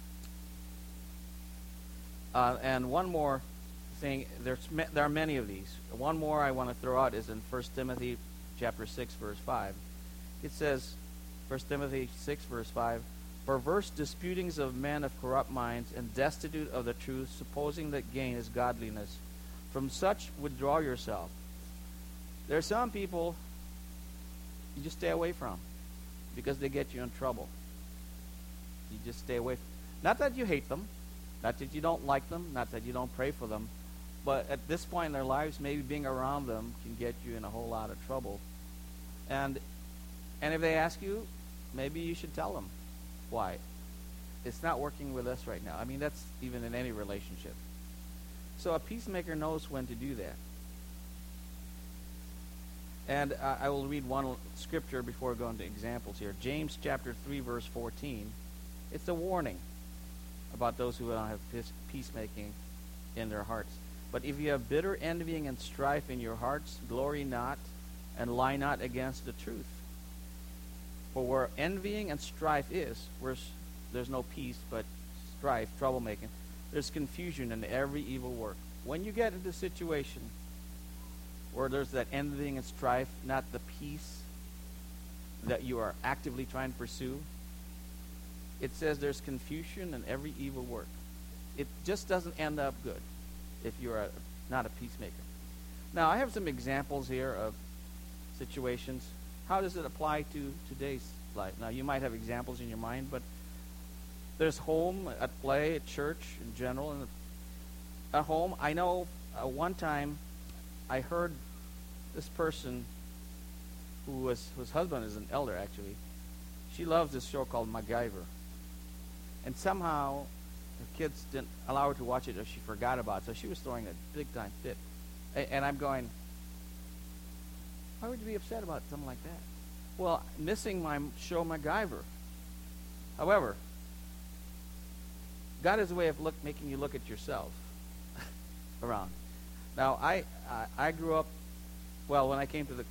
Uh, and one more thing, there's there are many of these. One more I want to throw out is in First Timothy chapter six, verse five. It says, First Timothy six, verse five, perverse disputings of men of corrupt minds and destitute of the truth, supposing that gain is godliness. From such withdraw yourself. There are some people you just stay away from because they get you in trouble. You just stay away from. Not that you hate them, not that you don't like them, not that you don't pray for them, but at this point in their lives, maybe being around them can get you in a whole lot of trouble. And and if they ask you, maybe you should tell them why. It's not working with us right now. I mean, that's even in any relationship. So a peacemaker knows when to do that. And uh, I will read one scripture before going to examples here. James chapter three, verse fourteen. It's a warning about those who don't have peace, peacemaking in their hearts. But if you have bitter envying and strife in your hearts, glory not, and lie not against the truth. For where envying and strife is, where there's no peace, but strife, troublemaking, there's confusion in every evil work. When you get into a situation where there's that envying and strife, not the peace that you are actively trying to pursue, it says there's confusion in every evil work. It just doesn't end up good if you're a, not a peacemaker. Now, I have some examples here of situations. How does it apply to today's life? Now, you might have examples in your mind, but there's home, at play, at church in general. And at home, I know uh, one time I heard this person who was, whose husband is an elder, actually. She loves this show called MacGyver. And somehow her kids didn't allow her to watch it, or she forgot about it. So she was throwing a big-time fit. A- and I'm going, why would you be upset about something like that? Well, missing my show MacGyver. However, God has a way of look, making you look at yourself around. Now, I, I I grew up, well, when I came to the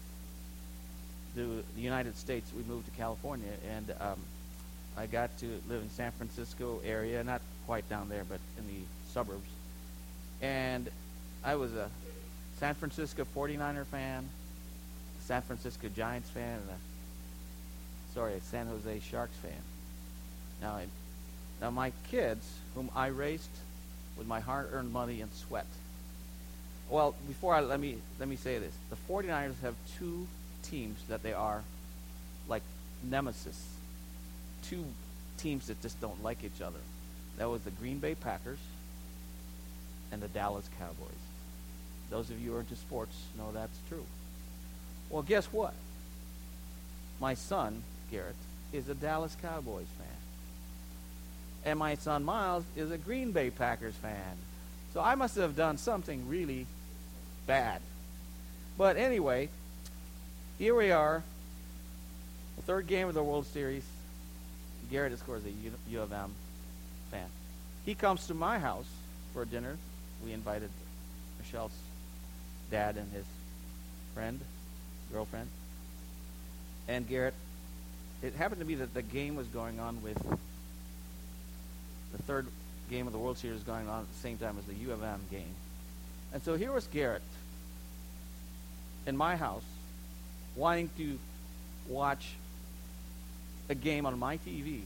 to the United States, we moved to California, and um, I got to live in San Francisco area, not quite down there, but in the suburbs. And I was a San Francisco forty-niner fan, San Francisco Giants fan, and sorry, a San Jose Sharks fan. Now, I, now my kids, whom I raised with my hard-earned money and sweat. Well, before I let me let me say this: the 49ers have two teams that they are like nemesis, two teams that just don't like each other. That was the Green Bay Packers and the Dallas Cowboys. Those of you who are into sports know that's true. Well, guess what? My son, Garrett, is a Dallas Cowboys fan. And my son, Miles, is a Green Bay Packers fan. So I must have done something really bad. But anyway, here we are, the third game of the World Series. Garrett, of course, is a U of M fan. He comes to my house for dinner. We invited Michelle's dad and his friend, girlfriend. And Garrett, it happened to be that the game was going on with, the third game of the World Series going on at the same time as the U of M game. And so here was Garrett in my house wanting to watch a game on my T V,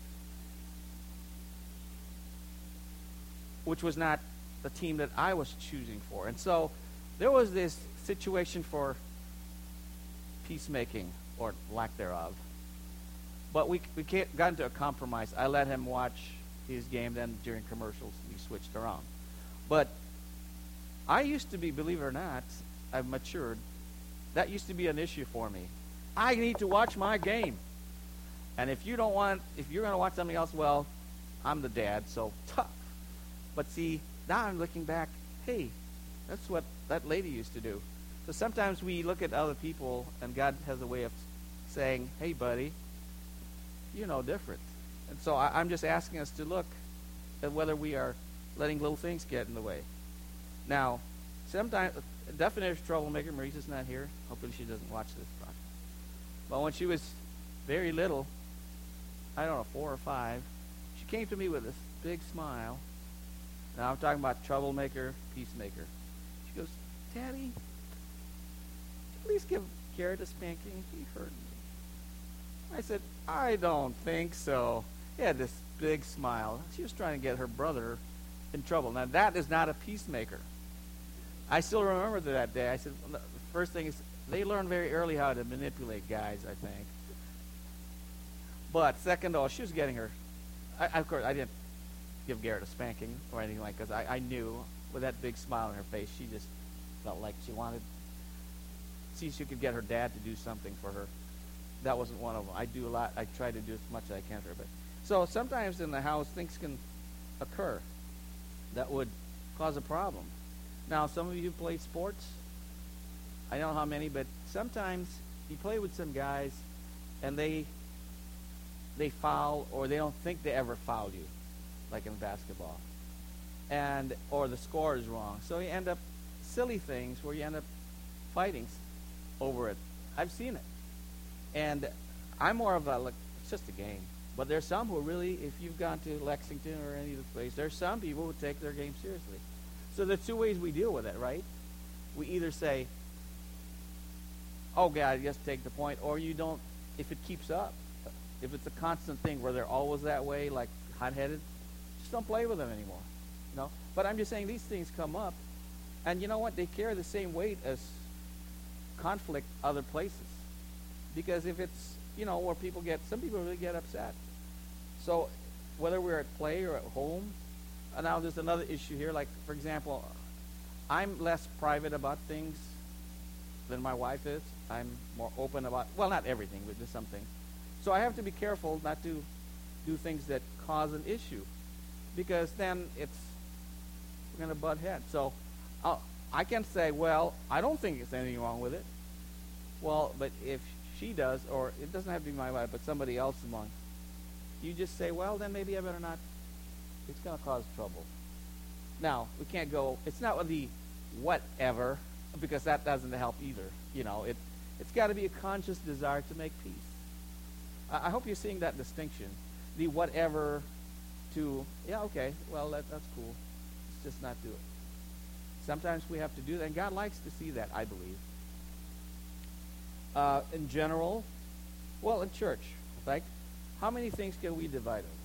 which was not the team that I was choosing for. And so there was this situation for peacemaking, or lack thereof. But we we can't, got into a compromise. I let him watch his game, then during commercials we switched around. But I used to be, believe it or not, I've matured, that used to be an issue for me. I need to watch my game. And if you don't want, if you're going to watch something else, well, I'm the dad, so tough. But see, now I'm looking back, hey, that's what that lady used to do. So sometimes we look at other people, and God has a way of saying, hey, buddy, you're no different. And so I, I'm just asking us to look at whether we are letting little things get in the way. Now, sometimes, definition of troublemaker, Maurice's not here. Hopefully she doesn't watch this project. But when she was very little, I don't know, four or five, she came to me with this big smile. Now I'm talking about troublemaker, peacemaker. She goes, Daddy, please give Garrett a spanking. He hurt me. I said, I don't think so. He had this big smile. She was trying to get her brother in trouble. Now that is not a peacemaker. I still remember that day. I said, well, the first thing is, they learn very early how to manipulate guys, I think. But second of all, she was getting her. I, of course, I didn't give Garrett a spanking or anything like that, because I, I knew with that big smile on her face, she just felt like she wanted, see, she could get her dad to do something for her. That wasn't one of them. I do a lot. I try to do as much as I can for her. But so sometimes in the house, things can occur that would cause a problem. Now, some of you play sports. I don't know how many, but sometimes you play with some guys, and they they foul, or they don't think they ever foul you, like in basketball, and or the score is wrong. So you end up silly things where you end up fighting over it. I've seen it, and I'm more of a like it's just a game. But there's some who really, if you've gone to Lexington or any of the places, there's some people who take their game seriously. So there's two ways we deal with it, right? We either say, oh, God, just take the point, or you don't, if it keeps up, if it's a constant thing where they're always that way, like hot-headed, just don't play with them anymore. You know? But I'm just saying these things come up, and you know what? They carry the same weight as conflict other places. Because if it's, you know, where people get, some people really get upset. So whether we're at play or at home, and now there's another issue here, like, for example, I'm less private about things than my wife is. I'm more open about, well, not everything, but just something. So I have to be careful not to do things that cause an issue, because then it's, we're going to butt heads. So I'll, I can say, well, I don't think there's anything wrong with it. Well, but if she does, or it doesn't have to be my wife, but somebody else among, you just say, well, then maybe I better not. It's going to cause trouble. Now, we can't go, it's not with the whatever, because that doesn't help either. You know, it, it's got to be a conscious desire to make peace. I, I hope you're seeing that distinction. The whatever to, yeah, okay, well, that, that's cool. Let's just not do it. Sometimes we have to do that, and God likes to see that, I believe. Uh, in general, well, in church, Like, how many things can we divide over?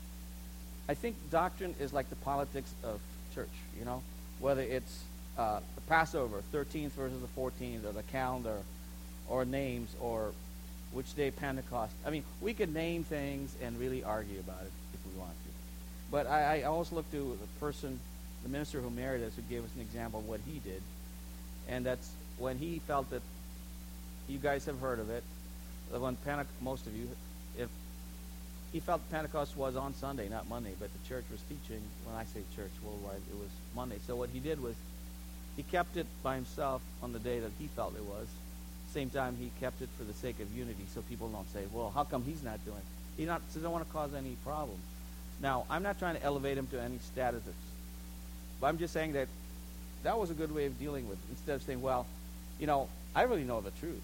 I think doctrine is like the politics of church, you know? Whether it's uh, the Passover, thirteenth versus the fourteenth, or the calendar, or names, or which day Pentecost. I mean, we could name things and really argue about it if we want to. But I, I always look to the person, the minister who married us, who gave us an example of what he did. And that's when he felt that, you guys have heard of it, that when Pente- most of you, if he felt Pentecost was on Sunday, not Monday, but the church was teaching, when I say church worldwide, it was Monday. So what he did was, he kept it by himself on the day that he felt it was. Same time, he kept it for the sake of unity, so people don't say, well, how come he's not doing it? He not, so don't want to cause any problems. Now, I'm not trying to elevate him to any status, but I'm just saying that that was a good way of dealing with it. Instead of saying, well, you know, I really know the truth,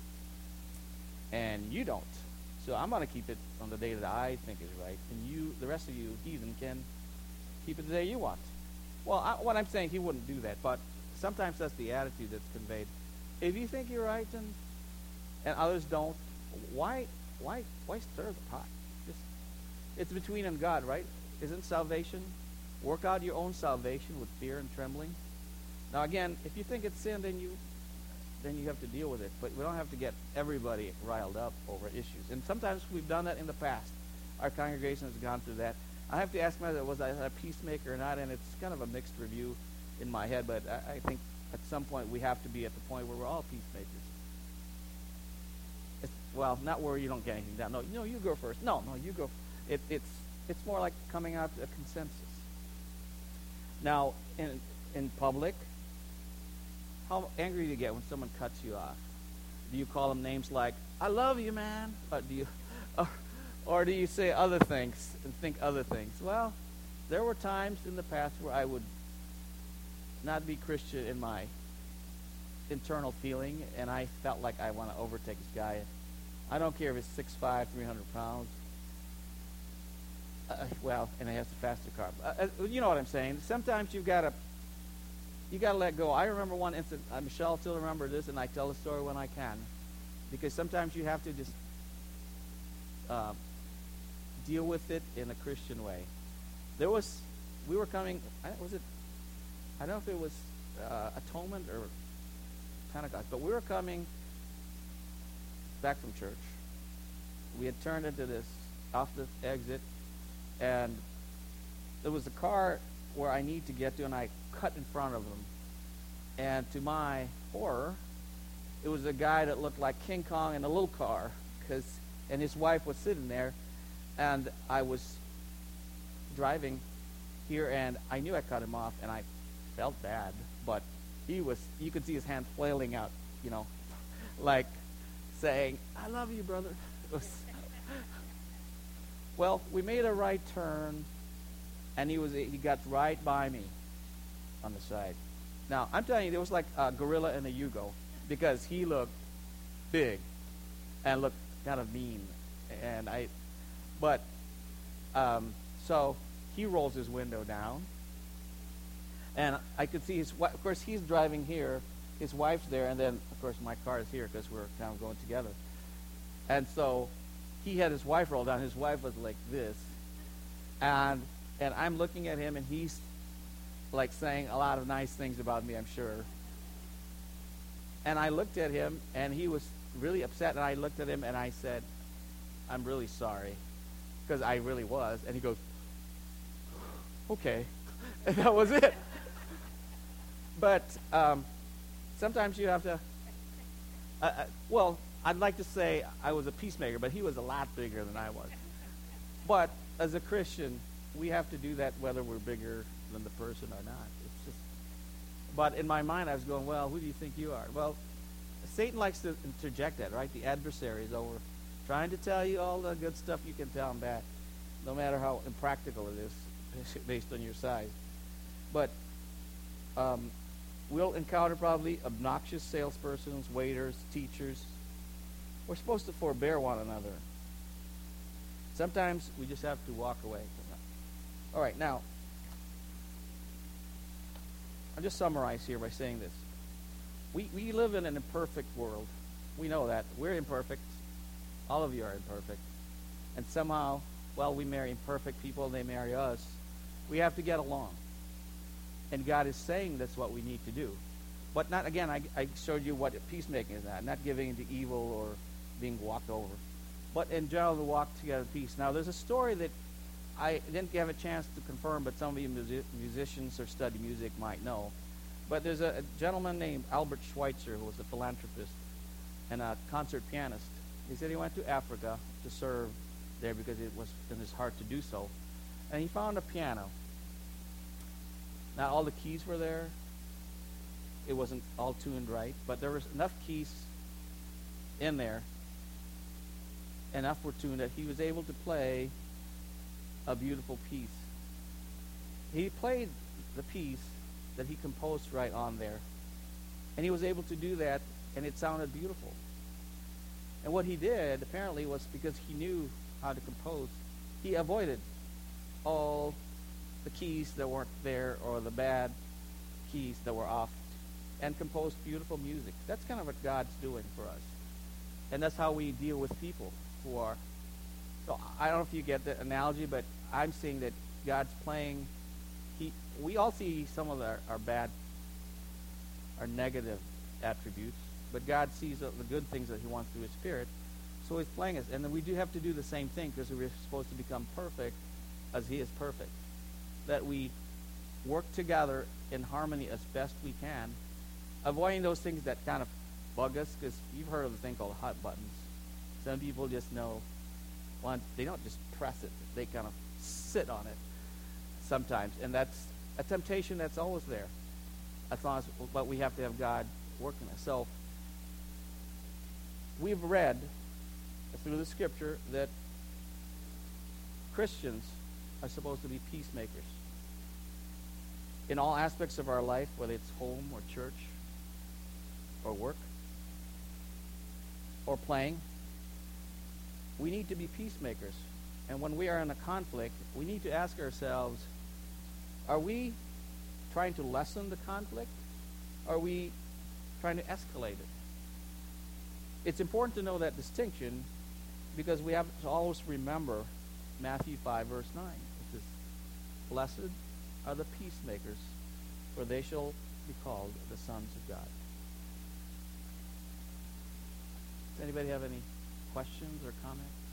and you don't. So I'm going to keep it on the day that I think is right, and you, the rest of you heathen, can keep it the day you want. Well, I, what I'm saying, he wouldn't do that, but sometimes that's the attitude that's conveyed. If you think you're right and and others don't, why why why stir the pot? Just, it's between and God, right? Isn't salvation? Work out your own salvation with fear and trembling. Now again, if you think it's sin, then you then you have to deal with it. But we don't have to get everybody riled up over issues. And sometimes we've done that in the past. Our congregation has gone through that. I have to ask myself, was I a peacemaker or not? And it's kind of a mixed review in my head, but I, I think at some point we have to be at the point where we're all peacemakers. It's, well, not where you don't get anything done. No, no, you go first. No, no, you go. It, it's it's more like coming out to a consensus. Now, in in public, how angry do you get when someone cuts you off? Do you call them names like "I love you, man"? Or do you, or, or do you say other things and think other things? Well, there were times in the past where I would not be Christian in my internal feeling, and I felt like I want to overtake this guy. I don't care if it's six five, three hundred pounds. Uh, well, and it has the faster car. Uh, uh, you know what I'm saying. Sometimes you've got to you got to let go. I remember one incident. Uh, Michelle still remember this, and I tell the story when I can, because sometimes you have to just uh, deal with it in a Christian way. There was, we were coming. Was it? I don't know if it was uh, Atonement or Pentecost, but we were coming back from church. We had turned into this off the exit, and there was a car where I need to get to, and I cut in front of him. And to my horror, it was a guy that looked like King Kong in a little car, cause, and his wife was sitting there, and I was driving here, and I knew I cut him off, and I felt bad, but he was, you could see his hand flailing out, you know, like saying, "I love you, brother." It was well, we made a right turn, and he was he got right by me on the side. Now, I'm telling you, there was like a gorilla in a Yugo, because he looked big and looked kind of mean. And I, but, um, so he rolls his window down, and I could see his wife. Of course, he's driving here, his wife's there, and then, of course, my car is here because we're kind of going together. And so he had his wife roll down. His wife was like this, and and I'm looking at him, and he's like saying a lot of nice things about me, I'm sure. And I looked at him, and he was really upset, and I looked at him, and I said, "I'm really sorry," because I really was. And he goes, "Okay," and that was it. But um, sometimes you have to. Uh, uh, well, I'd like to say I was a peacemaker, but he was a lot bigger than I was. But as a Christian, we have to do that whether we're bigger than the person or not. It's just. But in my mind, I was going, well, who do you think you are? Well, Satan likes to interject that, right? The adversary is over trying to tell you all the good stuff you can tell him back, no matter how impractical it is, based on your size. But um, we'll encounter probably obnoxious salespersons, waiters, teachers. We're supposed to forbear one another. Sometimes we just have to walk away. All right, now, I'll just summarize here by saying this. We, we live in an imperfect world. We know that. We're imperfect. All of you are imperfect. And somehow, well, we marry imperfect people, they marry us. We have to get along. And God is saying that's what we need to do. But not, again, I, I showed you what peacemaking is not. Not giving into evil or being walked over. But in general, to walk together in peace. Now, there's a story that I didn't have a chance to confirm, but some of you music, musicians or study music might know. But there's a, a gentleman named Albert Schweitzer who was a philanthropist and a concert pianist. He said he went to Africa to serve there because it was in his heart to do so. And he found a piano. Not all the keys were there. It wasn't all tuned right, but there was enough keys in there, enough were tuned that he was able to play a beautiful piece. He played the piece that he composed right on there, and he was able to do that, and it sounded beautiful. And what he did, apparently, was because he knew how to compose, he avoided all the keys that weren't there or the bad keys that were off and composed beautiful music. That's kind of what God's doing for us. And that's how we deal with people who are... So I don't know if you get the analogy, but I'm seeing that God's playing... He, we all see some of our, our bad, our negative attributes, but God sees the, the good things that he wants through his Spirit. So he's playing us. And then we do have to do the same thing because we're supposed to become perfect as he is perfect. That we work together in harmony as best we can, avoiding those things that kind of bug us, because you've heard of the thing called hot buttons. Some people just know, well, they don't just press it, they kind of sit on it sometimes, and that's a temptation that's always there, as long as, but we have to have God working us. So we've read through the scripture that Christians are supposed to be peacemakers in all aspects of our life, whether it's home or church or work or playing. We need to be peacemakers. And when we are in a conflict, we need to ask ourselves, are we trying to lessen the conflict? Or are we trying to escalate it? It's important to know that distinction because we have to always remember Matthew five, verse nine. It says, blessed are the peacemakers, for they shall be called the sons of God. Does anybody have any questions or comments?